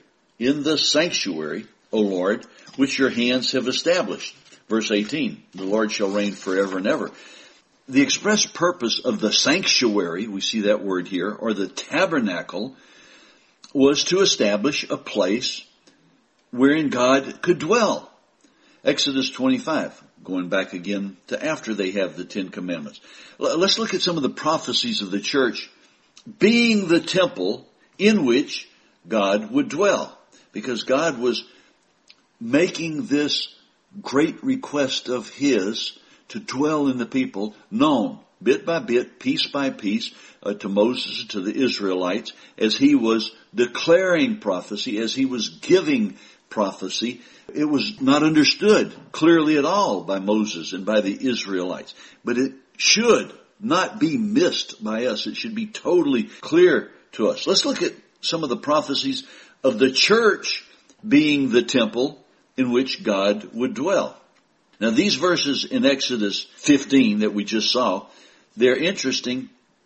[SPEAKER 1] O Lord, which your hands have established. Verse 18, the Lord shall reign forever and ever. The express purpose of the sanctuary, we see that word here, or the tabernacle, was to establish a place wherein God could dwell. Exodus 25, going back again to after they have the Ten Commandments. Let's look at some of the prophecies of the church being the temple in which God would dwell. Because God was making this great request of His to dwell in the people, known bit by bit, piece by piece, to Moses, to the Israelites, as He was declaring prophecy, as He was giving prophecy. It was not understood clearly at all by Moses and by the Israelites. But it should not be missed by us. It should be totally clear to us. Let's look at some of the prophecies of the church being the temple in which God would dwell. Now these verses in Exodus 15 that we just saw, they're interesting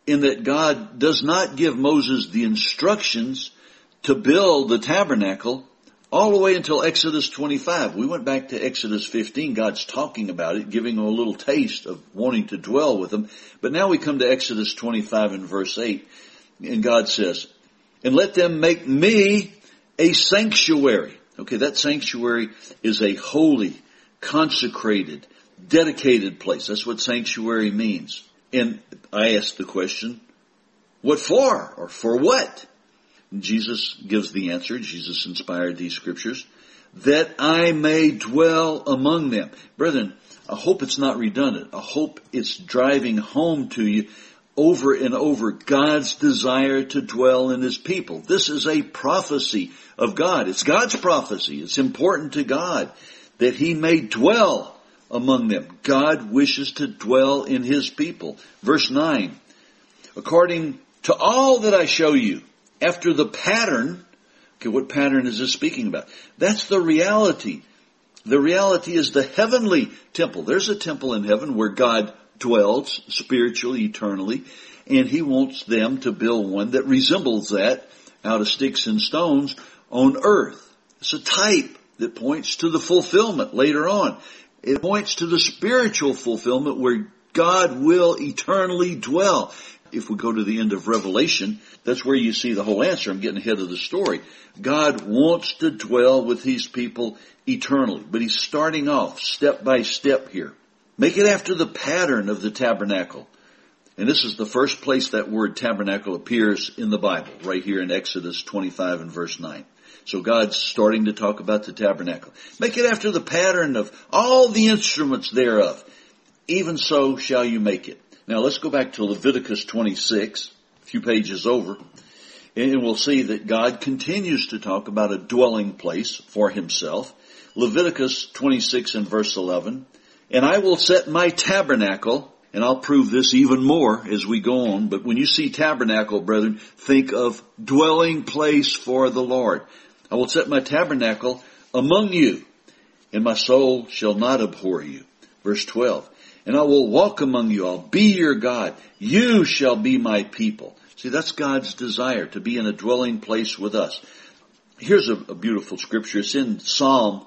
[SPEAKER 1] in that God does not give Moses the instructions to build the tabernacle all the way until Exodus 25. We went back to Exodus 15. God's talking about it, giving them a little taste of wanting to dwell with them. But now we come to Exodus 25 and verse 8. And God says, and let them make me a sanctuary. Okay, that sanctuary is a holy, consecrated, dedicated place. That's what sanctuary means. And I asked the question, what for? Or for what? And Jesus gives the answer. Jesus inspired these scriptures. That I may dwell among them. Brethren, I hope it's not redundant. I hope it's driving home to you over and over God's desire to dwell in His people. This is a prophecy of God. It's God's prophecy. It's important to God that He may dwell among them. God wishes to dwell in His people. Verse 9, according to all that I show you, after the pattern. Okay, what pattern is this speaking about? That's the reality. The reality is the heavenly temple. There's a temple in heaven where God dwells spiritually, eternally, and He wants them to build one that resembles that out of sticks and stones on earth. It's a type that points to the fulfillment later on. It points to the spiritual fulfillment where God will eternally dwell. If we go to the end of Revelation, that's where you see the whole answer. I'm getting ahead of the story. God wants to dwell with His people eternally, but He's starting off step by step here. Make it after the pattern of the tabernacle. And this is the first place that word tabernacle appears in the Bible, right here in Exodus 25 and verse 9. So God's starting to talk about the tabernacle. Make it after the pattern of all the instruments thereof. Even so shall you make it. Now let's go back to Leviticus 26, a few pages over, and we'll see that God continues to talk about a dwelling place for Himself. Leviticus 26 and verse 11, and I will set my tabernacle, and I'll prove this even more as we go on, but when you see tabernacle, brethren, think of dwelling place for the Lord. I will set my tabernacle among you, and my soul shall not abhor you. Verse 12, and I will walk among you. I'll be your God. You shall be my people. See, that's God's desire, to be in a dwelling place with us. Here's a beautiful scripture. It's in Psalm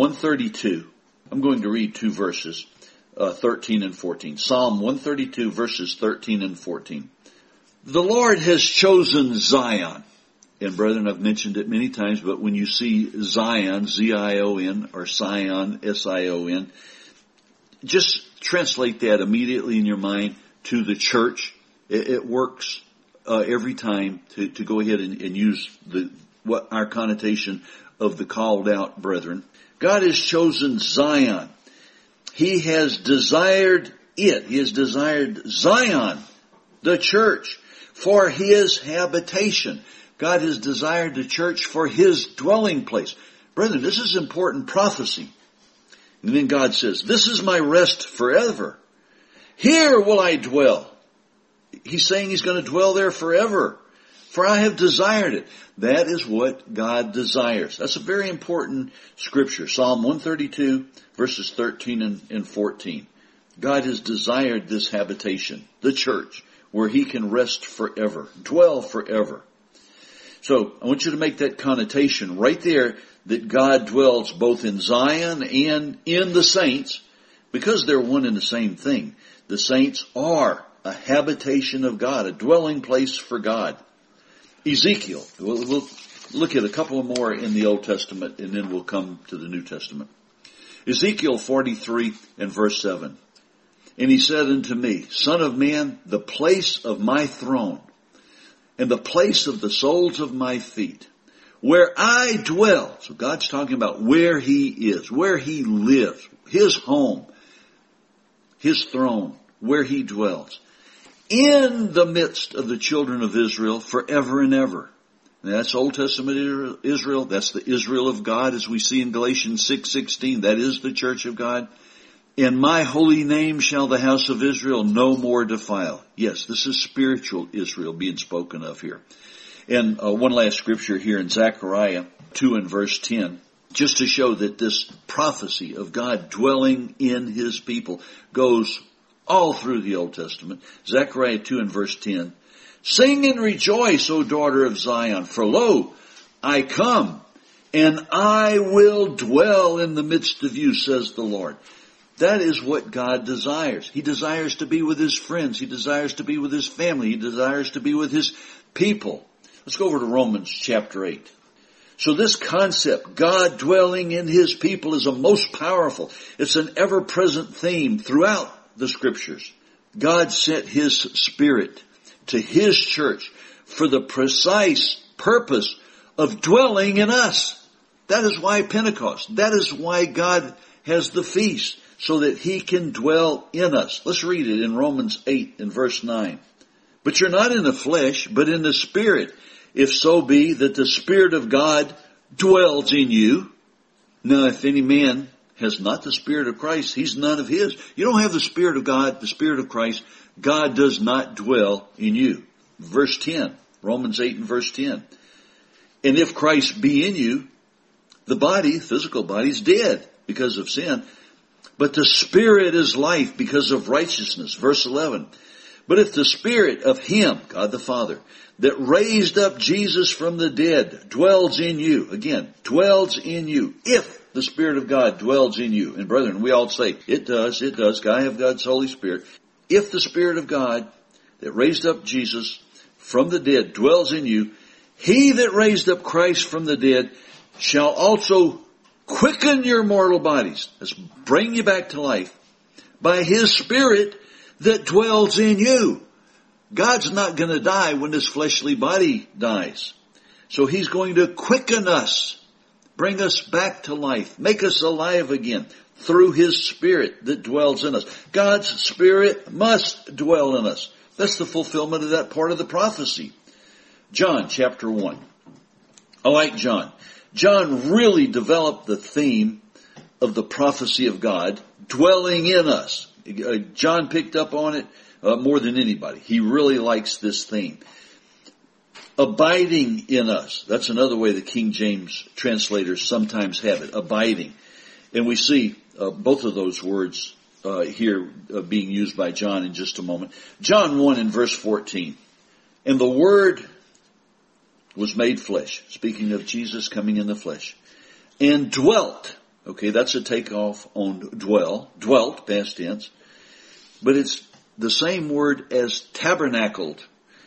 [SPEAKER 1] 132. I'm going to read two verses, 13 and 14. Psalm 132 verses 13 and 14. The Lord has chosen Zion. And brethren, I've mentioned it many times, but when you see Zion, Z-I-O-N, or Sion, S-I-O-N, just translate that immediately in your mind to the church. It works every time to go ahead and use what our connotation of the called out brethren. God has chosen Zion. He has desired it. He has desired Zion, the church, for His habitation. God has desired the church for His dwelling place. Brethren, this is important prophecy. And then God says, this is my rest forever. Here will I dwell. He's saying He's going to dwell there forever. For I have desired it. That is what God desires. That's a very important scripture. Psalm 132 verses 13 and 14. God has desired this habitation, the church, where He can rest forever, dwell forever. So I want you to make that connotation right there that God dwells both in Zion and in the saints, because they're one and the same thing. The saints are a habitation of God, a dwelling place for God. Ezekiel, we'll look at a couple more in the Old Testament and then we'll come to the New Testament. Ezekiel 43 and verse 7. And He said unto me, Son of man, the place of my throne and the place of the soles of my feet, where I dwell. So God's talking about where He is, where He lives, His home, His throne, where He dwells. In the midst of the children of Israel forever and ever. And that's Old Testament Israel. That's the Israel of God as we see in Galatians 6:16. That is the church of God. In my holy name shall the house of Israel no more defile. Yes, this is spiritual Israel being spoken of here. And one last scripture here in Zechariah 2 and verse 10. Just to show that this prophecy of God dwelling in His people goes all through the Old Testament. Zechariah 2 and verse 10. Sing and rejoice, O daughter of Zion, for lo, I come, and I will dwell in the midst of you, says the Lord. That is what God desires. He desires to be with His friends. He desires to be with His family. He desires to be with His people. Let's go over to Romans chapter 8. So this concept, God dwelling in His people, is a most powerful. It's an ever-present theme throughout the Scriptures. God sent His Spirit to His church for the precise purpose of dwelling in us. That is why Pentecost. That is why God has the feast, so that He can dwell in us. Let's read it in Romans 8 and verse 9. But you're not in the flesh, but in the Spirit, if so be that the Spirit of God dwells in you. Now, if any man has not the Spirit of Christ, he's none of His. You don't have the Spirit of God, the Spirit of Christ. God does not dwell in you. Verse 10, Romans 8 and verse 10. And if Christ be in you, the body, physical body, is dead because of sin, but the Spirit is life because of righteousness. Verse 11. But if the Spirit of Him, God the Father, that raised up Jesus from the dead dwells in you, again, dwells in you, if the Spirit of God dwells in you, and brethren, we all say, it does, I have God's Holy Spirit. If the Spirit of God that raised up Jesus from the dead dwells in you, He that raised up Christ from the dead shall also quicken your mortal bodies. Let's bring you back to life by His Spirit that dwells in you. God's not going to die when this fleshly body dies. So He's going to quicken us, bring us back to life, make us alive again through His Spirit that dwells in us. God's Spirit must dwell in us. That's the fulfillment of that part of the prophecy. John chapter 1. I like John. John really developed the theme of the prophecy of God dwelling in us. John picked up on it more than anybody. He really likes this theme. Abiding in us. That's another way the King James translators sometimes have it. Abiding. And we see both of those words here being used by John in just a moment. John 1 in verse 14. And the Word was made flesh. Speaking of Jesus coming in the flesh. And dwelt. Okay, that's a takeoff on dwell. Dwelt, past tense. But it's the same word as tabernacled.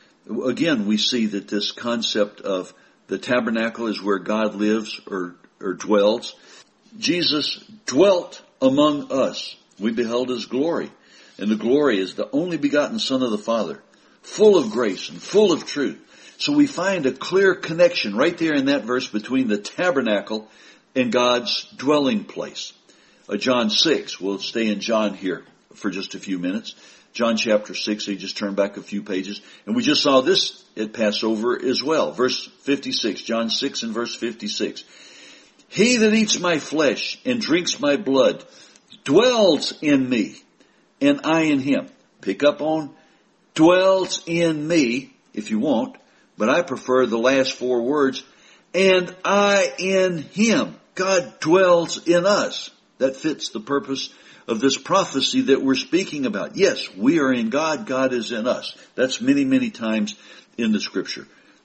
[SPEAKER 1] Again, we see that this concept of the tabernacle is where God lives or dwells. Jesus dwelt among us. We beheld His glory. And the glory is the only begotten Son of the Father, full of grace and full of truth. So we find a clear connection right there in that verse between the tabernacle and God's dwelling place. John 6, we'll stay in John here for just a few minutes. John chapter 6, so you just turn back a few pages. And we just saw this at Passover as well. Verse 56, John 6 and verse 56. He that eats my flesh and drinks my blood dwells in me, and I in him. Pick up on dwells in me, if you want, but I prefer the last four words, and I in him. God dwells in us. That fits the purpose of this prophecy that we're speaking about. Yes, we are in God, God is in us. That's many, many times in the Scripture.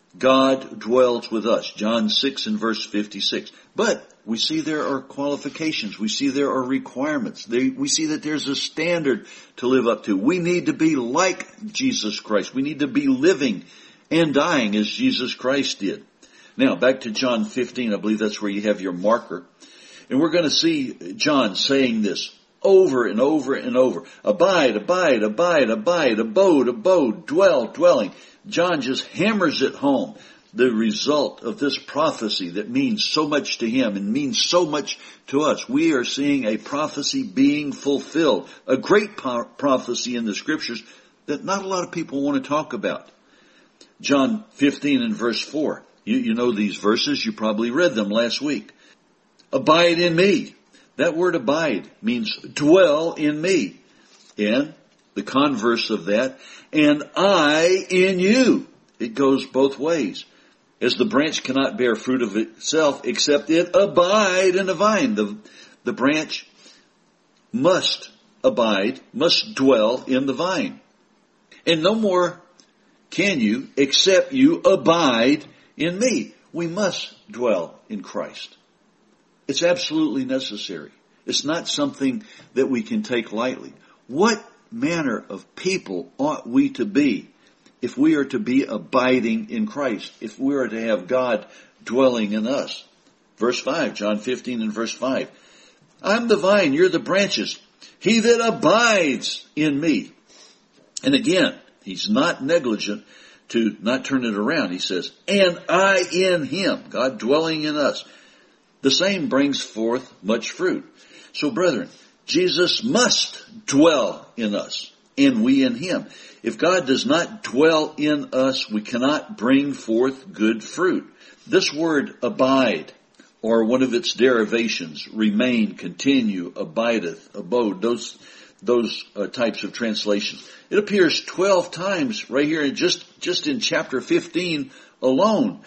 [SPEAKER 1] God dwells with us. John 6 and verse 56. But we see there are qualifications. We see there are requirements. We see that there's a standard to live up to. We need to be like Jesus Christ. We need to be living and dying as Jesus Christ did. Now, back to John 15. I believe that's where you have your marker. And we're going to see John saying this over and over and over. Abide, abide, abide, abide, abode, abode, dwell, dwelling. John just hammers it home. The result of this prophecy that means so much to him and means so much to us. We are seeing a prophecy being fulfilled. A great prophecy in the Scriptures that not a lot of people want to talk about. John 15 and verse 4. You know these verses. You probably read them last week. Abide in me. That word abide means dwell in me. And the converse of that, and I in you. It goes both ways. As the branch cannot bear fruit of itself except it abide in the vine. The branch must abide must dwell in the vine. And no more can you except you abide in me. We must dwell in Christ. It's absolutely necessary. It's not something that we can take lightly. What manner of people ought we to be if we are to be abiding in Christ, if we are to have God dwelling in us? Verse 5, John 15 and verse 5. I'm the vine, you're the branches. He that abides in me. And again, he's not negligent to not turn it around. He says, and I in him, God dwelling in us. The same brings forth much fruit. So brethren, Jesus must dwell in us, and we in him. If God does not dwell in us, we cannot bring forth good fruit. This word abide, or one of its derivations, remain, continue, abideth, abode, those types of translations. It appears 12 times right here, just in chapter 15 alone.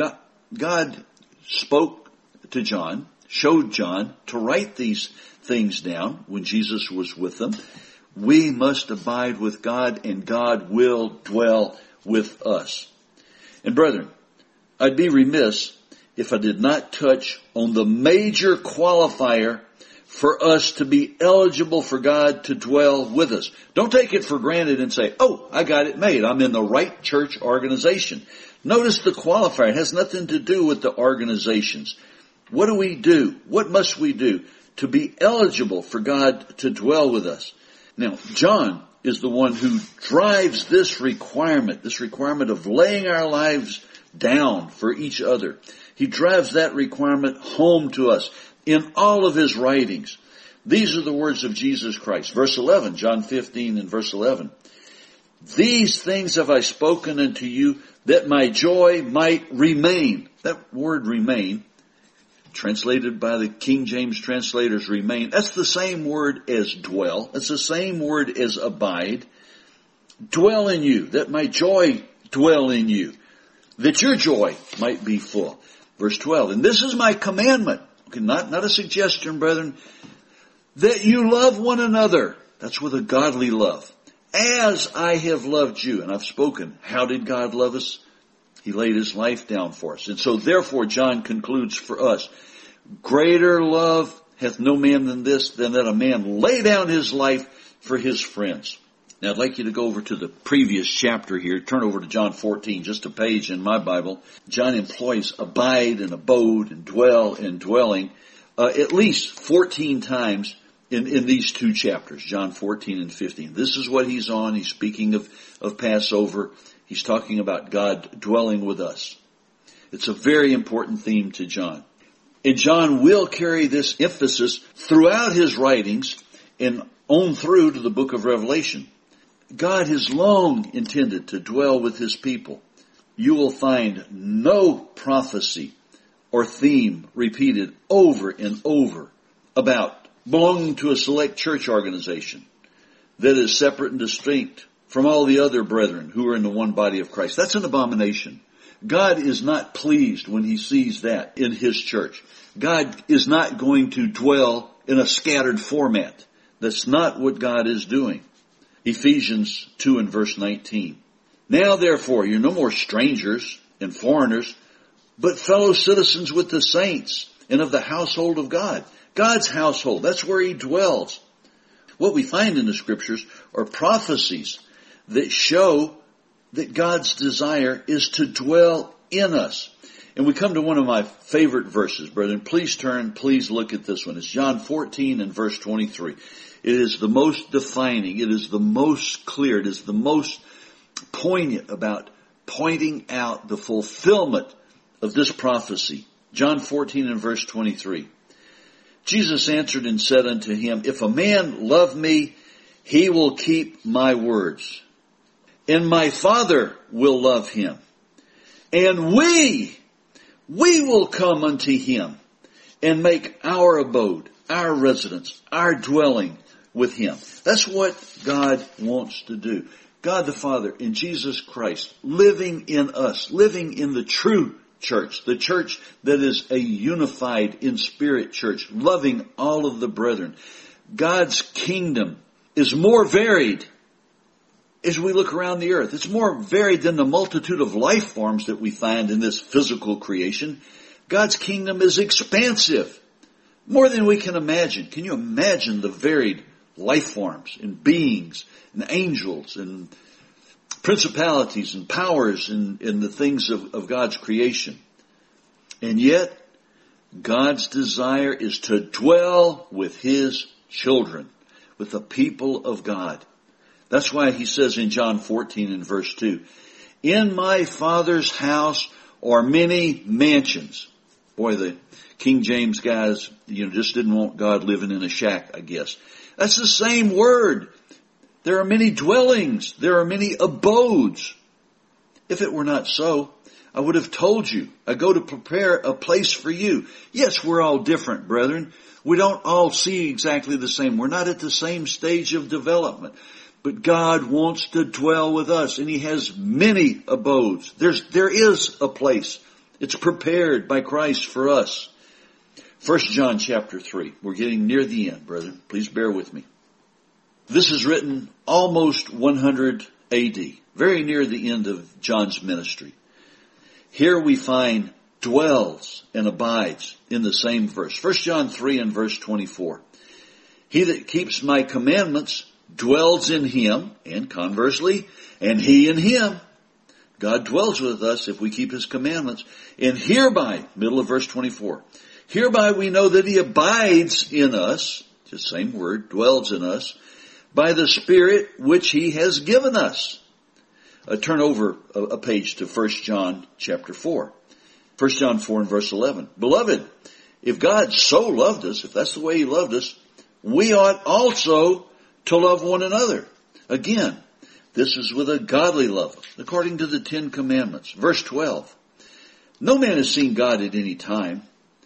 [SPEAKER 1] God spoke to John, showed John to write these things down when Jesus was with them. We must abide with God, and God will dwell with us. And brethren, I'd be remiss if I did not touch on the major qualifier for us to be eligible for God to dwell with us. Don't take it for granted and say, oh, I got it made. I'm in the right church organization. Notice the qualifier. It has nothing to do with the organizations. What do we do? What must we do to be eligible for God to dwell with us? Now, John is the one who drives this requirement of laying our lives down for each other. He drives that requirement home to us in all of his writings. These are the words of Jesus Christ. Verse 11, John 15 and verse 11. These things have I spoken unto you, that my joy might remain. That word remain, translated by the King James translators, remain. That's the same word as dwell. That's the same word as abide. Dwell in you, that my joy dwell in you, that your joy might be full. Verse 12, and this is my commandment. Okay, not a suggestion, brethren, that you love one another. That's with a godly love. As I have loved you. And I've spoken. How did God love us? He laid his life down for us. And so therefore John concludes for us, greater love hath no man than this, than that a man lay down his life for his friends. Now I'd like you to go over to the previous chapter here. Turn over to John 14, just a page in my Bible. John employs abide and abode and dwell and dwelling at least 14 times in these two chapters, John 14 and 15. This is what he's on. He's speaking of Passover. He's talking about God dwelling with us. It's a very important theme to John. And John will carry this emphasis throughout his writings and on through to the book of Revelation. God has long intended to dwell with his people. You will find no prophecy or theme repeated over and over about belonging to a select church organization that is separate and distinct from all the other brethren who are in the one body of Christ. That's an abomination. God is not pleased when he sees that in his church. God is not going to dwell in a scattered format. That's not what God is doing. Ephesians 2 and verse 19. Now therefore, you're no more strangers and foreigners, but fellow citizens with the saints and of the household of God. God's household, that's where he dwells. What we find in the scriptures are prophecies that show that God's desire is to dwell in us. And we come to one of my favorite verses, brethren. Please turn, please look at this one. It's John 14 and verse 23. It is the most defining. It is the most clear. It is the most poignant about pointing out the fulfillment of this prophecy. John 14 and verse 23. Jesus answered and said unto him, if a man love me, he will keep my words. And my Father will love him. And we will come unto him and make our abode, our residence, our dwelling with him. That's what God wants to do. God the Father in Jesus Christ living in us, living in the true church, the church that is a unified in spirit church, loving all of the brethren. God's kingdom is more varied as we look around the earth. It's more varied than the multitude of life forms that we find in this physical creation. God's kingdom is expansive, more than we can imagine. Can you imagine the varied life forms and beings and angels and principalities and powers in the things of God's creation? And yet, God's desire is to dwell with His children, with the people of God. That's why He says in John 14 and verse 2, in my Father's house are many mansions. Boy, the King James guys, just didn't want God living in a shack, I guess. That's the same word. There are many dwellings. There are many abodes. If it were not so, I would have told you, I go to prepare a place for you. Yes, we're all different, brethren. We don't all see exactly the same. We're not at the same stage of development. But God wants to dwell with us, and He has many abodes. There is a place. It's prepared by Christ for us. 1 John chapter 3. We're getting near the end, brethren. Please bear with me. This is written almost 100 AD, very near the end of John's ministry. Here we find dwells and abides in the same verse. 1 John 3 and verse 24. He that keeps my commandments dwells in Him, and conversely, and He in Him. God dwells with us if we keep His commandments. And hereby, middle of verse 24, hereby we know that He abides in us, just same word, dwells in us, by the Spirit which He has given us. Turn over a page to 1 John chapter 4. 1 John 4 and verse 11. Beloved, if God so loved us, if that's the way He loved us, we ought also to love one another. Again, this is with a godly love, according to the 10 Commandments. Verse 12. No man has seen God at any time.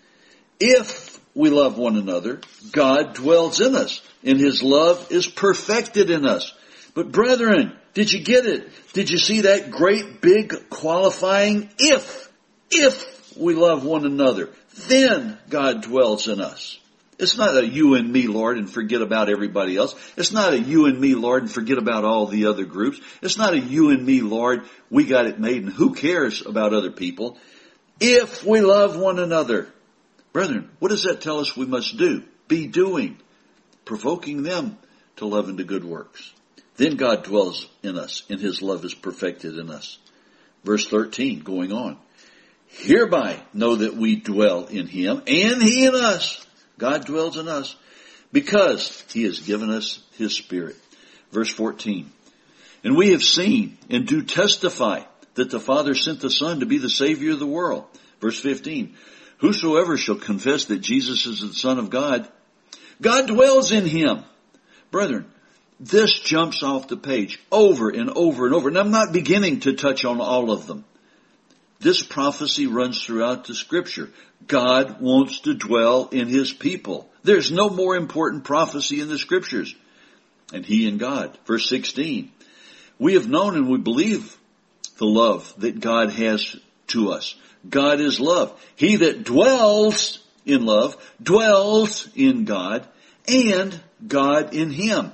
[SPEAKER 1] If we love one another, God dwells in us, and His love is perfected in us. But brethren, did you get it? Did you see that great big qualifying? If we love one another, then God dwells in us. It's not a you and me, Lord, and forget about everybody else. It's not a you and me, Lord, and forget about all the other groups. It's not a you and me, Lord, we got it made, and who cares about other people? If we love one another. Brethren, what does that tell us we must do? Be doing. Provoking them to love and to good works. Then God dwells in us, and His love is perfected in us. Verse 13, going on. Hereby know that we dwell in Him, and He in us. God dwells in us because He has given us His Spirit. Verse 14. And we have seen and do testify that the Father sent the Son to be the Savior of the world. Verse 15. Whosoever shall confess that Jesus is the Son of God, God dwells in Him. Brethren, this jumps off the page over and over and over. And I'm not beginning to touch on all of them. This prophecy runs throughout the Scripture. God wants to dwell in His people. There's no more important prophecy in the Scriptures. And He and God. Verse 16. We have known and we believe the love that God has to us. God is love. He that dwells in love dwells in God, and God in him.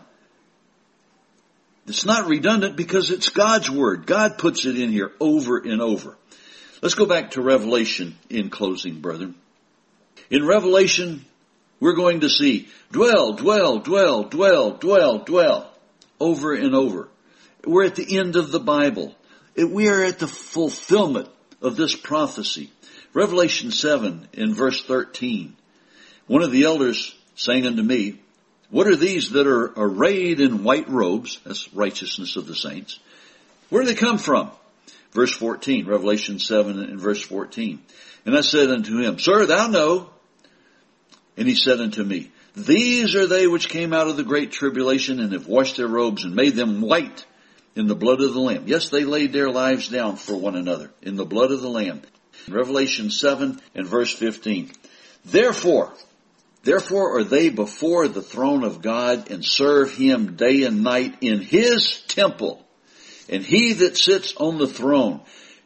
[SPEAKER 1] It's not redundant because it's God's word. God puts it in here over and over. Let's go back to Revelation in closing, brethren. In Revelation, we're going to see dwell, dwell, dwell, dwell, dwell, dwell, over and over. We're at the end of the Bible. We are at the fulfillment of this prophecy. Revelation 7 in verse 13. One of the elders sang unto me, what are these that are arrayed in white robes? That's righteousness of the saints. Where do they come from? Verse 14, Revelation 7 and verse 14. And I said unto him, Sir, thou know. And he said unto me, These are they which came out of the great tribulation and have washed their robes and made them white in the blood of the Lamb. Yes, they laid their lives down for one another in the blood of the Lamb. Revelation 7 and verse 15. Therefore are they before the throne of God and serve him day and night in his temple. And he that sits on the throne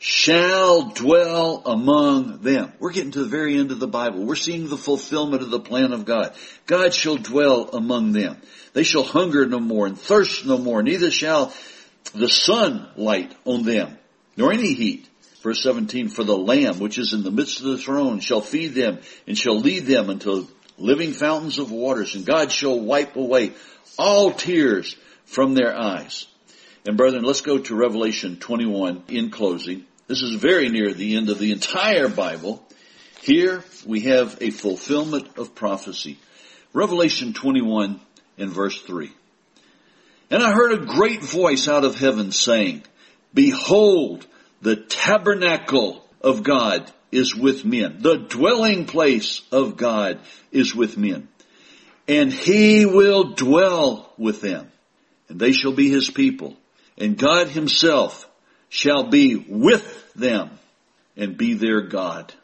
[SPEAKER 1] shall dwell among them. We're getting to the very end of the Bible. We're seeing the fulfillment of the plan of God. God shall dwell among them. They shall hunger no more and thirst no more, neither shall the sun light on them, nor any heat. Verse 17, for the Lamb which is in the midst of the throne shall feed them and shall lead them unto living fountains of waters, and God shall wipe away all tears from their eyes. And brethren, let's go to Revelation 21 in closing. This is very near the end of the entire Bible. Here we have a fulfillment of prophecy. Revelation 21 and verse 3. And I heard a great voice out of heaven saying, behold, the tabernacle of God is with men. The dwelling place of God is with men. And he will dwell with them. And they shall be his people. And God himself shall be with them and be their God.